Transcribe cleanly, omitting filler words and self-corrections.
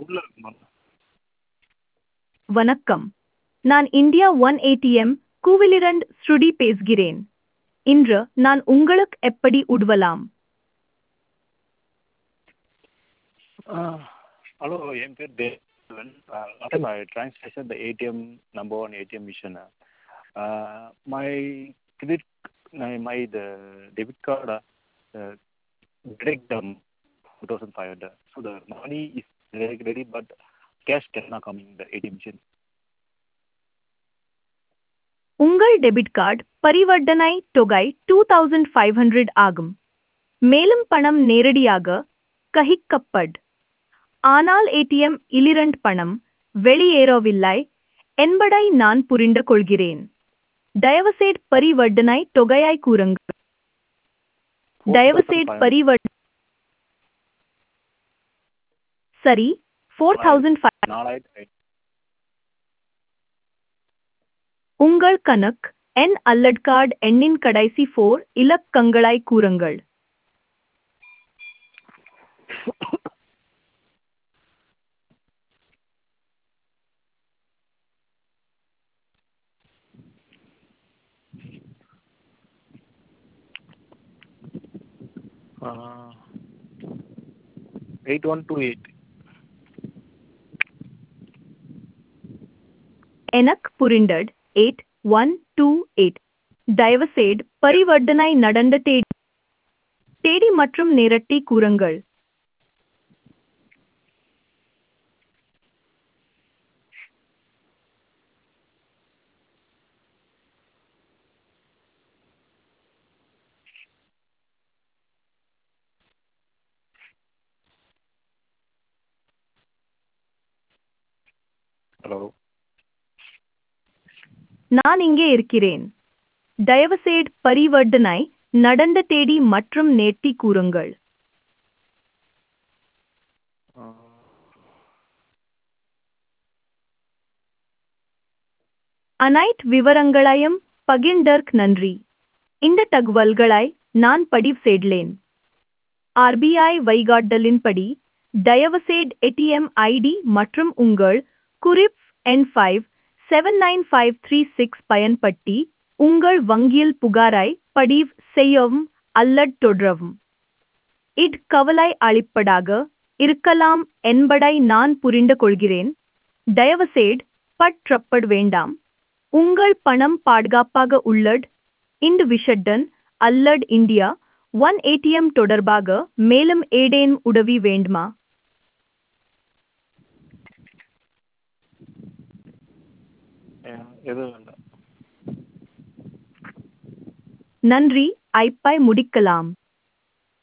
உள்ள இருக்குமா? வணக்கம். நான் இந்தியா ஒன் ஏடிஎம் கூவிலிரண்ட் ஸ்ருடி பேசுகிறேன். இன்று நான் உங்களுக்கு எப்படி உதவலாம்? ஹலோ, என் பேர் Devan. Last time I translation the ATM number one ATM machine. My credit my the debit card direct 2,500. So the money is ready, but cash cannot come in the ATM machine. உங்கள் debit card பரிவர்த்தனை தொகை 2500 ஆகும். மேலும் பணம் நேரடியாக கழிக்கப்பட். ஆனால் ATM இலிரண்ட் பணம் வெளியேறவில்லை என்பதை நான் புரிந்து கொள்கிறேன். தயவுசெய்து பரிவர்த்தனை தொகையை கூறுங்கள். தயவுசெய்து 4,500. சரி, 4500. 4,500. உங்கள் கணக்கு எண் அல்லது கார்டு எண்ணின் கடைசி 4 இலக்கங்களை கூறுங்கள். Uh, 8128. எனக்கு புரிந்தது. 8128. தயவுசெய்து பரிவர்த்தனை நடந்த தேதி மற்றும் நேரத்தை கூறுங்கள். Hello. நான் இங்கே இருக்கிறேன். தயவுசெய்து பரிவர்த்தனை நடந்த தேதி மற்றும் நேர்த்தி கூறுங்கள். Uh, அனைத்து விவரங்களையும் பகிர்ந்ததற்கு நன்றி. இந்த தகவல்களை நான் பதிவு செய்தேன். ஆர்பிஐ வழிகாட்டுதலின்படி தயவுசெய்து ஏடிஎம் ஐடி மற்றும் உங்கள் குறிப்பு எண் 579536 பயன்படுத்தி உங்கள் வங்கியில் புகாரை பதிவு செய்யவும் அல்லது தொடரவும். இது கவலை அளிப்பதாக இருக்கலாம் என்பதை நான் புரிந்து கொள்கிறேன். தயவுசெய்து பற்றப்பட வேண்டாம். உங்கள் பணம் பாதுகாப்பாக உள்ளது. இந்த விஷயத்துடன் அல்லது இந்தியா ஒன் ஏடிஎம் தொடர்பாக மேலும் ஏதேனும் உதவி வேண்டுமா? எதுவும் வேண்டாம். நன்றி. ஐப்பை முடிக்கலாம்.